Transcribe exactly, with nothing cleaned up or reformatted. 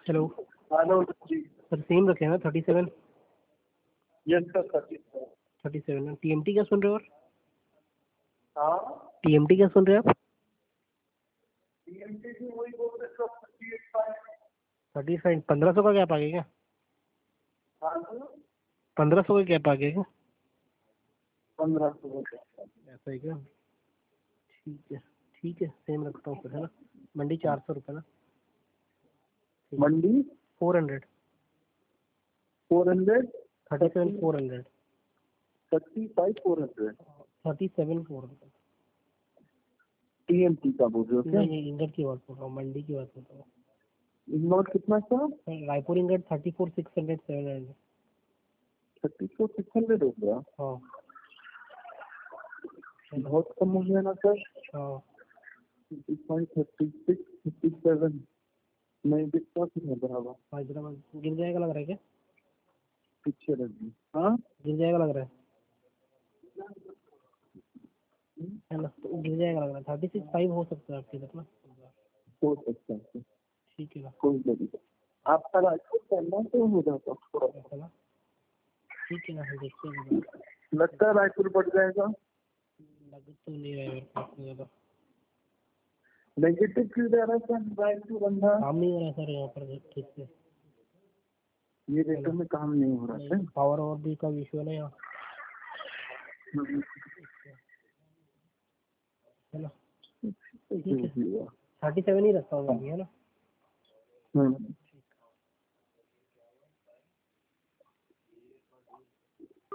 Hello hello जी। Sir, same रखे ना thirty seven? Yes sir, thirty thirty seven TMT क्या सुन रहे हो? और हाँ, टीएमटी क्या सुन रहे हो आप? टीएमटी भी वही बोल रहे sir, thirty eight five. Thirty five पंद्रह सौ का गैप आ गया क्या? हाँ सर, पंद्रह सौ का गैप आ गया क्या? पंद्रह सौ। ऐसा ही क्या? ठीक है ठीक है, सेम रखता हूँ फिर, है ना। मंडी चार सौ रुपये ना। मंडी four hundred four hundred thirty seven four hundred thirty five four hundred thirty seven four hundred TMT का बोल रहे हो क्या? नहीं नहीं, इंगट की बात कर रहा हूँ, मंडी की बात कर रहा हूँ। नोट कितना sir? Raipur ingot thirty four six hundred seven hundred thirty four six hundred हो गया। हाँ बहुत कम हो गया ना सर। हाँ। थर्टी सिक्स फिफ्टी सेवन नहीं दिखता फिर हैदराबाद हैदराबाद गिर जाएगा लग रहा है क्या? पीछे रह गई। हाँ गिर जाएगा लग रहा है है ना, तो गिर जाएगा लग रहा है। थर्टी सिक्स फाइव हो सकता है आपके तरफ ना। हो सकता है सर, ठीक है ना। कोई नहीं। आपका राइफल करना तो हो जाता थोड़ा। ऐसा ना, ठीक है ना, हम देखते हैं। लगता है राइफल बढ़ जाएगा। लग तो नहीं रहा है मेरे को इतना ज़्यादा। नेगेटिव क्यों दे रहा है सर? राइफल बंदा काम नहीं हो रहा है सर यहाँ पर ठीक से। ये रेटों में काम नहीं हो रहा है। पावर और भी का इशू है ना यहाँ, है ना। ठीक है, थर्टी सेवन ही रखता हूँ मैं अभी, है ना।